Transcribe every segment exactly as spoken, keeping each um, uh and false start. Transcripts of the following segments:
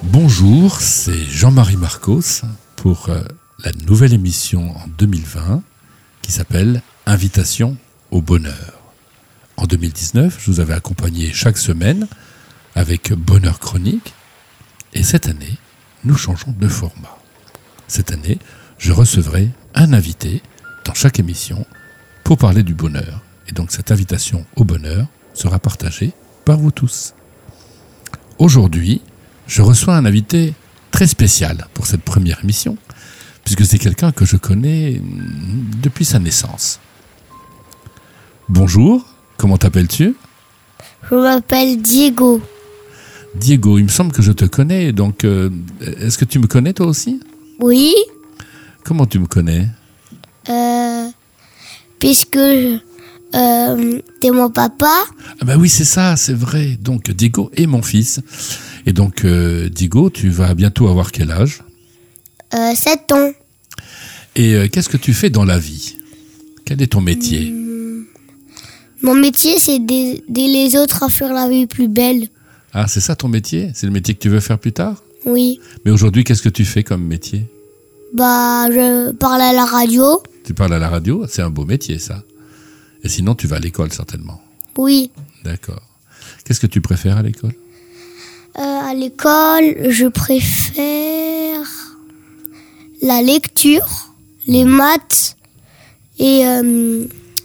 Bonjour, c'est Jean-Marie Marcos pour euh, la nouvelle émission en deux mille vingt qui s'appelle Invitation au bonheur. En deux mille dix-neuf, je vous avais accompagné chaque semaine avec Bonheur Chronique et cette année, nous changeons de format. Cette année, je recevrai un invité dans chaque émission pour parler du bonheur. Et donc cette invitation au bonheur sera partagée par vous tous. Aujourd'hui, je reçois un invité très spécial pour cette première émission, puisque c'est quelqu'un que je connais depuis sa naissance. Bonjour, comment t'appelles-tu ? Je m'appelle Diego. Diego, il me semble que je te connais, donc euh, est-ce que tu me connais toi aussi ? Oui, Comment tu me connais ? euh, puisque euh, t'es mon papa. Ah bah oui, c'est ça, c'est vrai. Donc Diego est mon fils. Et donc euh, Diego, tu vas bientôt avoir quel âge ? Euh, sept ans. Et euh, qu'est-ce que tu fais dans la vie ? Quel est ton métier ? Mmh. Mon métier, c'est d'aider les autres à faire la vie plus belle. Ah, c'est ça ton métier ? C'est le métier que tu veux faire plus tard ? Oui. Mais aujourd'hui, qu'est-ce que tu fais comme métier ? Bah, je parle à la radio. Tu parles à la radio ? C'est un beau métier, ça. Et sinon, tu vas à l'école, certainement. Oui. D'accord. Qu'est-ce que tu préfères à l'école ? Euh, à l'école, je préfère la lecture, les maths et, euh,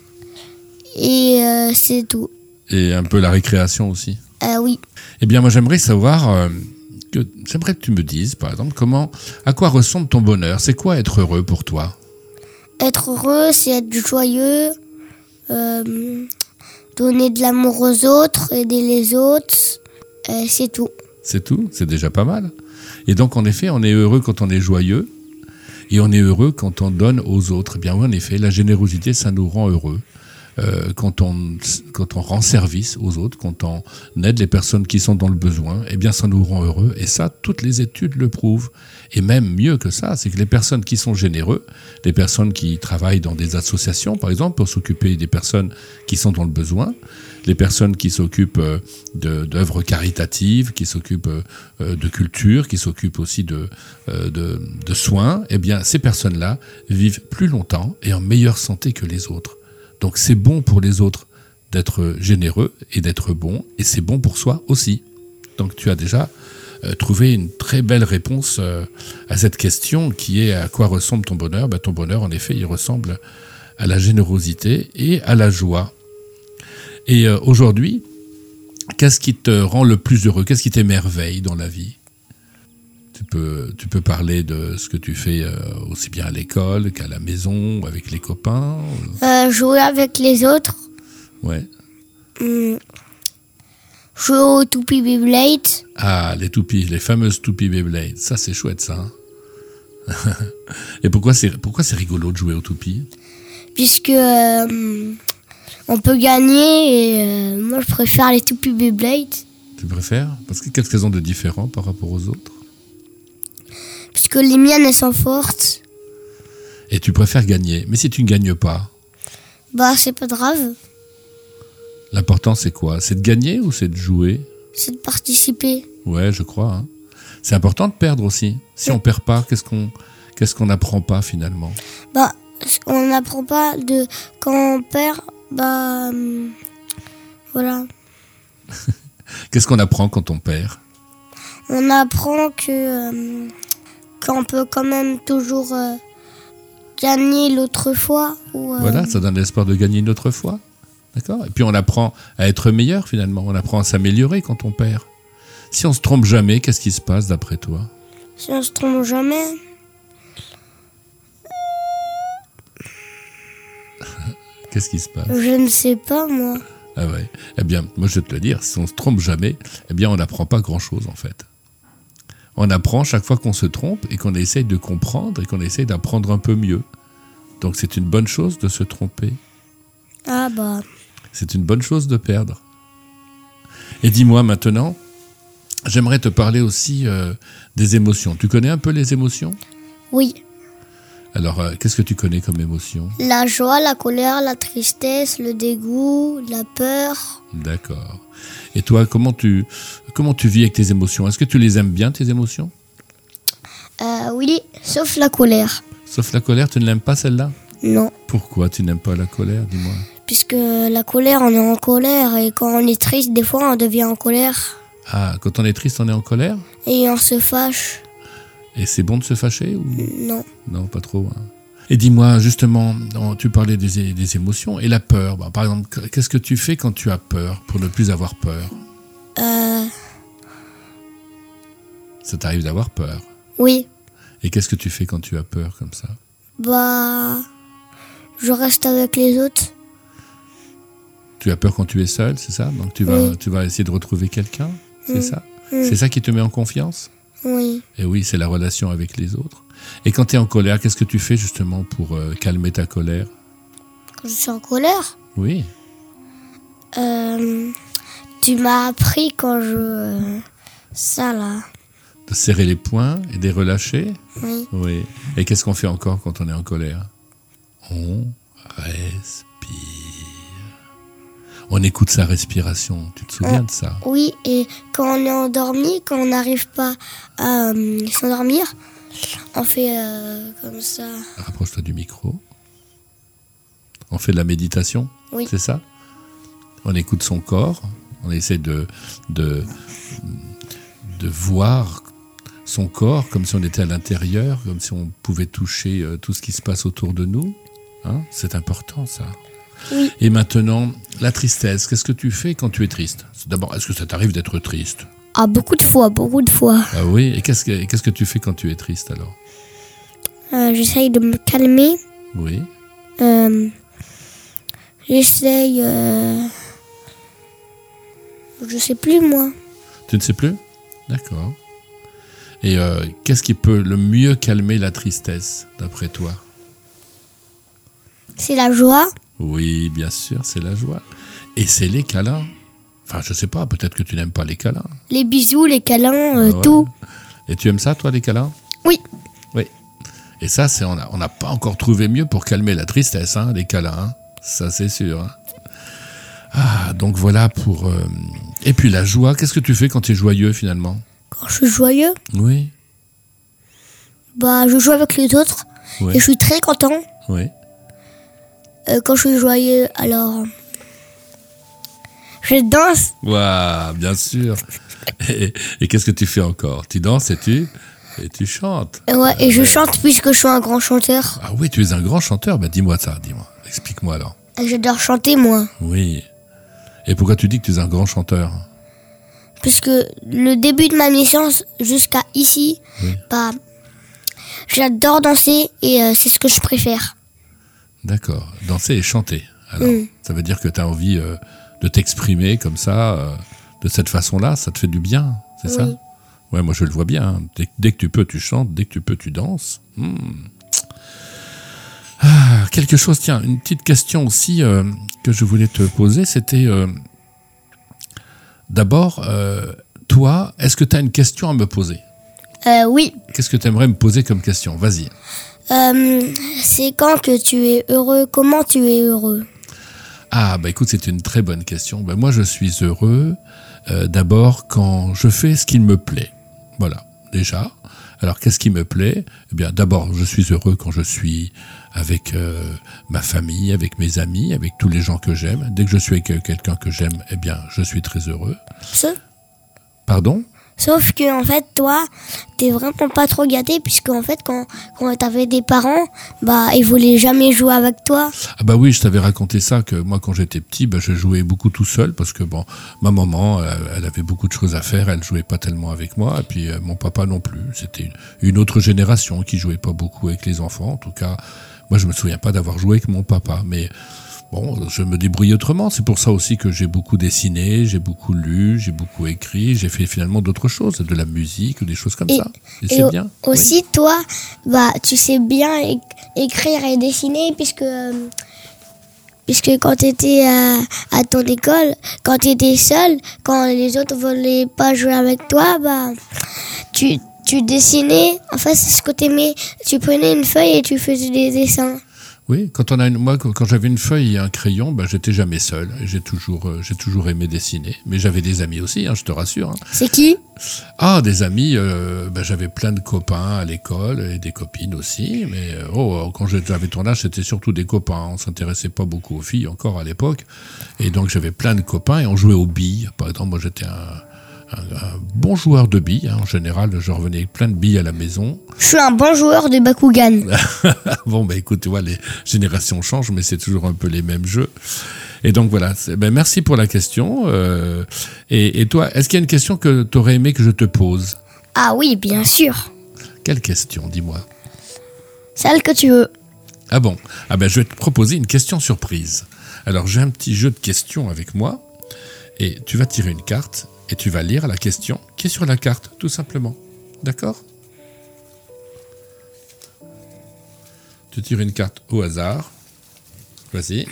et euh, c'est tout. Et un peu la récréation aussi ? Euh, oui. Eh bien, moi, j'aimerais savoir... Euh, que, j'aimerais que tu me dises, par exemple, comment, à quoi ressemble ton bonheur ? C'est quoi être heureux pour toi ? Être heureux, c'est être joyeux, euh, donner de l'amour aux autres, aider les autres, euh, c'est tout. C'est tout ? C'est déjà pas mal. Et donc, en effet, on est heureux quand on est joyeux et on est heureux quand on donne aux autres. Eh bien oui, en effet, la générosité, ça nous rend heureux. Euh, quand on, quand on rend service aux autres, quand on aide les personnes qui sont dans le besoin, eh bien ça nous rend heureux. Et ça, toutes les études le prouvent. Et même mieux que ça, c'est que les personnes qui sont généreux, les personnes qui travaillent dans des associations, par exemple, pour s'occuper des personnes qui sont dans le besoin, les personnes qui s'occupent de, d'œuvres caritatives, qui s'occupent de culture, qui s'occupent aussi de, de, de soins, eh bien ces personnes-là vivent plus longtemps et en meilleure santé que les autres. Donc c'est bon pour les autres d'être généreux et d'être bon, et c'est bon pour soi aussi. Donc tu as déjà euh, trouvé une très belle réponse euh, à cette question qui est à quoi ressemble ton bonheur ? Ben, ton bonheur, en effet, il ressemble à la générosité et à la joie. Et euh, aujourd'hui, qu'est-ce qui te rend le plus heureux ? Qu'est-ce qui t'émerveille dans la vie ? Tu peux, tu peux parler de ce que tu fais euh, aussi bien à l'école qu'à la maison, ou avec les copains. Euh, jouer avec les autres, Ouais. hum, jouer au Toupie Beyblade, Ah, les toupies, les fameuses toupies Beyblade. Ça, c'est chouette, ça. Hein. Et pourquoi c'est, pourquoi c'est rigolo de jouer aux toupies ? puisque euh, on peut gagner et euh, moi je préfère les Toupie Beyblade, Tu préfères ? Parce que qu'est-ce qu'elles ont de différent par rapport aux autres ? puisque les miennes elles sont fortes. Et tu préfères gagner. Mais si tu ne gagnes pas, Bah c'est pas grave, l'important c'est quoi ? C'est de gagner ou c'est de jouer ? c'est de participer. Ouais, je crois. Hein. C'est important de perdre aussi. Si on perd pas, qu'est-ce qu'on, qu'est-ce qu'on n'apprend pas finalement ? Bah on n'apprend pas de quand on perd, bah hum, voilà. Qu'est-ce qu'on apprend quand on perd ? On apprend que euh, qu'on peut quand même toujours euh, gagner l'autre fois. Ou, euh, Voilà, ça donne l'espoir de gagner une autre fois. D'accord ? Et puis on apprend à être meilleur finalement. On apprend à s'améliorer quand on perd. Si on se trompe jamais, qu'est-ce qui se passe d'après toi ? Si on se trompe jamais, Qu'est-ce qui se passe ? je ne sais pas moi. Ah ouais. Eh bien, moi je vais te le dire, si on se trompe jamais, eh bien on n'apprend pas grand-chose en fait. On apprend chaque fois qu'on se trompe et qu'on essaye de comprendre et qu'on essaye d'apprendre un peu mieux. Donc c'est une bonne chose de se tromper. Ah bah, C'est une bonne chose de perdre. Et dis-moi maintenant, j'aimerais te parler aussi euh, des émotions. Tu connais un peu les émotions ? oui. Alors, euh, qu'est-ce que tu connais comme émotion? La joie, la colère, la tristesse, le dégoût, la peur. D'accord. Et toi, comment tu, comment tu vis avec tes émotions? Est-ce que tu les aimes bien, tes émotions? Euh, oui, sauf la colère. Sauf la colère, tu ne l'aimes pas celle-là? Non, Pourquoi tu n'aimes pas la colère, dis-moi? puisque la colère, on est en colère. Et quand on est triste, des fois, on devient en colère. Ah, quand on est triste, on est en colère? Et on se fâche. Et c'est bon de se fâcher ou... Non. Non, pas trop. Hein. Et dis-moi, justement, tu parlais des, des émotions et la peur. Bah, par exemple, qu'est-ce que tu fais quand tu as peur pour ne plus avoir peur? Euh, Ça t'arrive d'avoir peur. oui. Et qu'est-ce que tu fais quand tu as peur comme ça? Bah, je reste avec les autres. Tu as peur quand tu es seul, c'est ça? Donc tu vas, Oui. tu vas essayer de retrouver quelqu'un, c'est Mm. ça? Mm. C'est ça qui te met en confiance? Oui. Et oui, c'est la relation avec les autres. Et quand tu es en colère, qu'est-ce que tu fais justement pour euh, calmer ta colère? Quand je suis en colère, Oui. euh, tu m'as appris quand je... euh, ça, là. De serrer les poings et de les relâcher? Oui. Oui. Et qu'est-ce qu'on fait encore quand on est en colère? On respire. On écoute sa respiration. Tu te souviens Oh. de ça? Oui, et quand on est endormi, quand on n'arrive pas à euh, s'endormir, on fait euh, comme ça. Rapproche-toi du micro. On fait de la méditation, Oui. c'est ça? On écoute son corps. On essaie de, de, de voir son corps comme si on était à l'intérieur, comme si on pouvait toucher euh, tout ce qui se passe autour de nous. Hein? C'est important, ça. Oui. Et maintenant, la tristesse, qu'est-ce que tu fais quand tu es triste? D'abord, est-ce que ça t'arrive d'être triste? Ah, beaucoup de fois, beaucoup de fois. Ah oui, et qu'est-ce que, et qu'est-ce que tu fais quand tu es triste alors? Euh, j'essaye de me calmer. Oui, Euh, j'essaye... euh, je sais plus, moi. tu ne sais plus? D'accord. Et euh, qu'est-ce qui peut le mieux calmer la tristesse, d'après toi? C'est la joie. Oui, bien sûr, c'est la joie. Et c'est les câlins. Enfin, je sais pas, peut-être que tu n'aimes pas les câlins. Les bisous, les câlins, euh, Ah ouais. tout. Et tu aimes ça, toi, les câlins? Oui. Oui. Et ça, c'est, on n'a on n'a pas encore trouvé mieux pour calmer la tristesse, hein, les câlins. Hein. Ça, c'est sûr. Hein. Ah, donc voilà pour... euh, Et puis la joie, qu'est-ce que tu fais quand tu es joyeux, finalement? Quand je suis joyeux, Oui, bah, je joue avec les autres. oui, Et je suis très content. oui. Euh, quand je suis joyeux, alors... Je danse. Waouh, bien sûr. Et, et qu'est-ce que tu fais encore? Tu danses et tu, et tu chantes. Et, ouais, et je chante puisque je suis un grand chanteur. Ah oui, tu es un grand chanteur. Ben, dis-moi ça, dis-moi. Explique-moi alors. Et j'adore chanter, moi. Oui. Et pourquoi tu dis que tu es un grand chanteur? Puisque le début de ma naissance jusqu'à ici, Oui. bah, j'adore danser et euh, c'est ce que je préfère. D'accord. Danser et chanter. Alors, Mm. ça veut dire que tu as envie euh, de t'exprimer comme ça, euh, de cette façon-là. Ça te fait du bien, c'est ça? Oui. Ouais, moi je le vois bien. Hein. Dès, dès que tu peux, tu chantes. Dès que tu peux, tu danses. Hmm. Ah, quelque chose, tiens, une petite question aussi euh, que je voulais te poser, c'était euh, d'abord, euh, toi, est-ce que tu as une question à me poser? Euh, oui. Qu'est-ce que tu aimerais me poser comme question? Vas-y. Euh, c'est quand que tu es heureux? Comment tu es heureux? Ah, bah écoute, c'est une très bonne question. Ben, moi, je suis heureux euh, d'abord quand je fais ce qu'il me plaît. Voilà, déjà. Alors, qu'est-ce qui me plaît? Eh bien, d'abord, je suis heureux quand je suis avec euh, ma famille, avec mes amis, avec tous les gens que j'aime. Dès que je suis avec euh, quelqu'un que j'aime, eh bien, je suis très heureux. Sauf, Pardon? sauf que, en fait, toi, t'es vraiment pas trop gâté puisque, en fait, quand, quand t'avais des parents, bah, ils voulaient jamais jouer avec toi. Ah bah oui, je t'avais raconté ça, que moi, quand j'étais petit, bah, je jouais beaucoup tout seul parce que, bon, ma maman, elle, elle avait beaucoup de choses à faire, elle jouait pas tellement avec moi, et puis euh, mon papa non plus. C'était une, une autre génération qui jouait pas beaucoup avec les enfants. En tout cas, moi, je me souviens pas d'avoir joué avec mon papa, mais bon, je me débrouille autrement. C'est pour ça aussi que j'ai beaucoup dessiné, j'ai beaucoup lu, j'ai beaucoup écrit, j'ai fait finalement d'autres choses, de la musique ou des choses comme Et- ça. Et, Et c'est au- bien. aussi, toi, bah, tu sais bien é- écrire et dessiner puisque, euh, puisque quand tu étais à, à ton école, quand tu étais seul, quand les autres voulaient pas jouer avec toi, bah, tu, tu dessinais, enfin c'est ce que t'aimais, tu prenais une feuille et tu faisais des dessins. Oui, quand on a une, moi, quand j'avais une feuille et un crayon, ben, j'étais jamais seul. J'ai toujours, euh, j'ai toujours aimé dessiner. Mais j'avais des amis aussi, hein, je te rassure. Hein. C'est qui ? Ah, des amis, euh, ben, j'avais plein de copains à l'école et des copines aussi. Mais euh, oh, quand j'avais ton âge, c'était surtout des copains. On s'intéressait pas beaucoup aux filles encore à l'époque. Et donc j'avais plein de copains et on jouait aux billes. Par exemple, moi j'étais un... Un, un bon joueur de billes, hein. En général, je revenais avec plein de billes à la maison. Je suis un bon joueur de Bakugan. Bon, bah écoute, tu vois, les générations changent, mais c'est toujours un peu les mêmes jeux. Et donc voilà, ben, merci pour la question. Euh, et, et toi, est-ce qu'il y a une question que tu aurais aimé que je te pose ? Ah oui, bien sûr. Quelle question, dis-moi ? Celle que tu veux. Ah bon ? Ah ben je vais te proposer une question surprise. Alors j'ai un petit jeu de questions avec moi, et tu vas tirer une carte. Et tu vas lire la question qui est sur la carte, tout simplement. D'accord ? Tu tires une carte au hasard. Vas-y.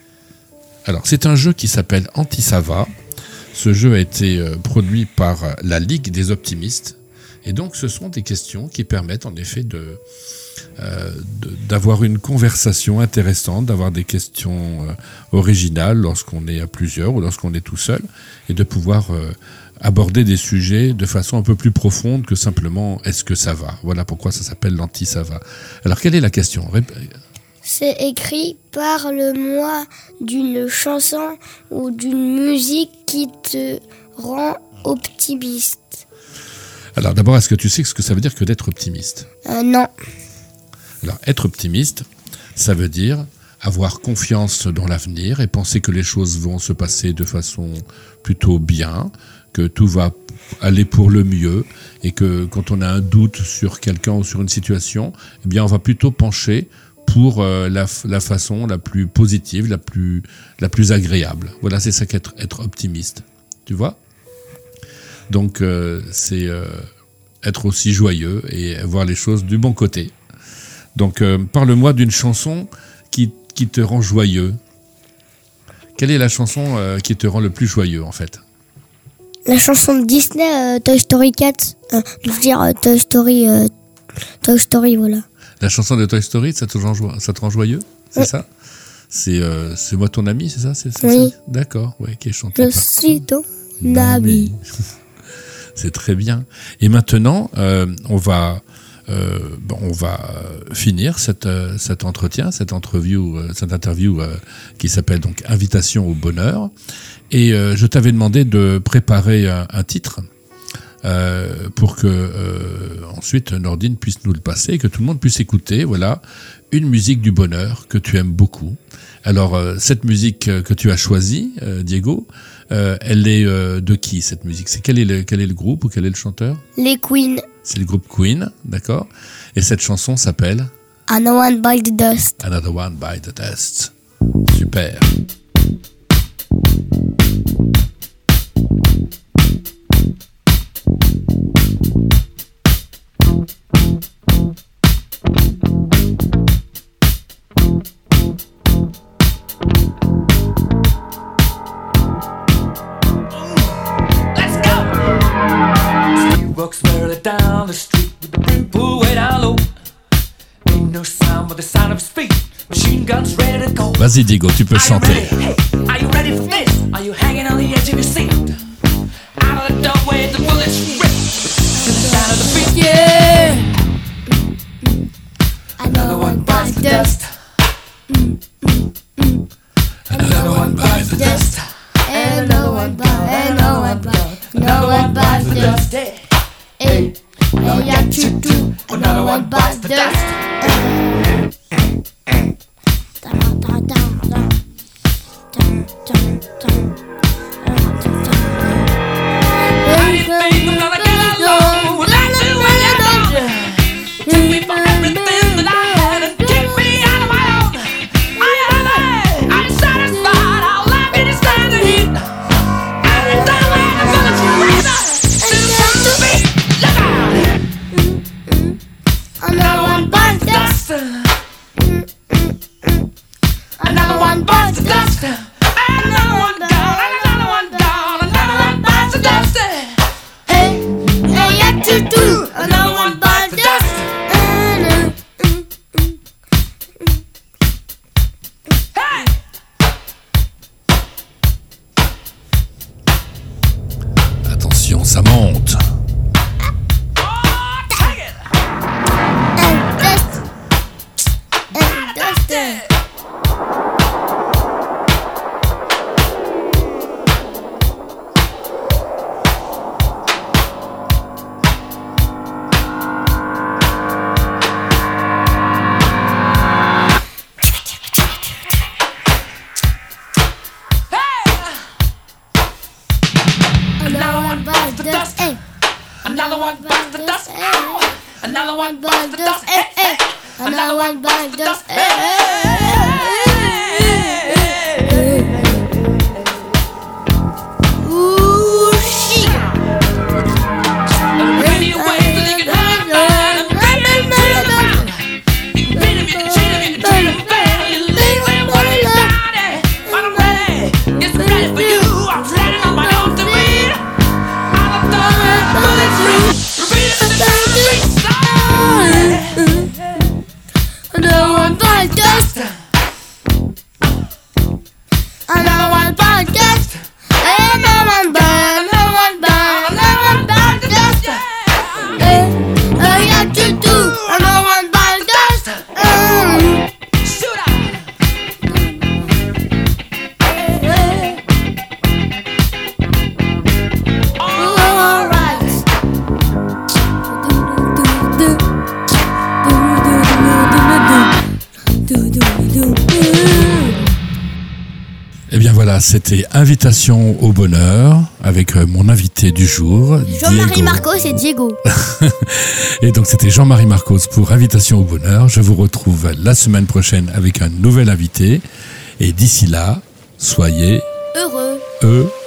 Alors, c'est un jeu qui s'appelle Anti-Sava. Ce jeu a été euh, produit par la Ligue des Optimistes. Et donc, ce sont des questions qui permettent en effet de, euh, de, d'avoir une conversation intéressante, d'avoir des questions euh, originales lorsqu'on est à plusieurs ou lorsqu'on est tout seul, et de pouvoir euh, aborder des sujets de façon un peu plus profonde que simplement « est-ce que ça va ?» Voilà pourquoi ça s'appelle l'anti-ça-va. Alors, quelle est la question ? C'est écrit « Parle-moi d'une chanson ou d'une musique qui te rend optimiste ». Alors d'abord, est-ce que tu sais ce que ça veut dire que d'être optimiste ? Euh, non. Alors être optimiste, ça veut dire avoir confiance dans l'avenir et penser que les choses vont se passer de façon plutôt bien, que tout va aller pour le mieux et que quand on a un doute sur quelqu'un ou sur une situation, eh bien on va plutôt pencher pour euh, la, la façon la plus positive, la plus, la plus agréable. Voilà, c'est ça qu'être être optimiste. Tu vois ? Donc, euh, c'est euh, être aussi joyeux et voir les choses du bon côté. Donc, euh, parle-moi d'une chanson qui, qui te rend joyeux. Quelle est la chanson euh, qui te rend le plus joyeux, en fait ? La chanson de Disney, euh, Toy Story quatre. Euh, je veux dire, euh, Toy Story, euh, Toy Story, voilà. La chanson de Toy Story, ça te rend, jo- ça te rend joyeux ? C'est oui. ça ? C'est, euh, c'est moi ton ami, c'est ça, c'est, c'est Oui. ça D'accord, ouais, qui est chanté Je par... suis ton ami. C'est très bien. Et maintenant, euh, on va, euh, bon, on va finir cette, euh, cet entretien, cette interview, euh, cette interview euh, qui s'appelle donc Invitation au bonheur. Et euh, je t'avais demandé de préparer un, un titre euh, pour que euh, ensuite Nordine puisse nous le passer, que tout le monde puisse écouter. Voilà, une musique du bonheur que tu aimes beaucoup. Alors euh, cette musique que tu as choisie, euh, Diego. Euh, elle est euh, de qui cette musique ? C'est quel est le quel est le groupe ou quel est le chanteur ? Les Queen. C'est le groupe Queen, d'accord. Et cette chanson s'appelle Another One Bite the Dust. Another One Bite the Dust. Super. Down the street with the brim pulled way down low. Ain't no sound but the sound of his feet. Machine guns ready to go. Vas-y Diego, tu peux chanter. Hey, are you ready for this? Are you hanging on the edge of your seat? Out of the doorway, the bullets rip to the sound of the beat. Yeah. Another one bites the dust. Another one bites the dust. Another one bites. Another one bites. Another one bites the dust. Hey, all you got to do, another one bites the dust. Anything gonna get along without you when you're gone. Took me for everything that I had and kicked me out of my own. I am I, I'm satisfied, I'll allow me to stand the heat. Every time I have a bullet razor, still comes to me. Another one bites the dust. Ça monte. Another one bites the dust. Another one bites the dust. Another one bites the dust. Ooh, shit. Many ways that they can hurt me. Many, many, many, many, many, but I'm ready. It's ready for you. I'm standing on my own to beat. I'm done. Another one bites dust. Another one bites dust. Another one bites. Another one bites. Another one bites dust. I got to do. Another one bites dust. Shoot out. All right. Eh bien voilà, c'était Invitation au bonheur avec euh, mon invité du jour, Jean-Marie Diego. Marcos et Diego. Et donc c'était Jean-Marie Marcos pour Invitation au bonheur. Je vous retrouve la semaine prochaine avec un nouvel invité. Et d'ici là, soyez Heureux. heureux.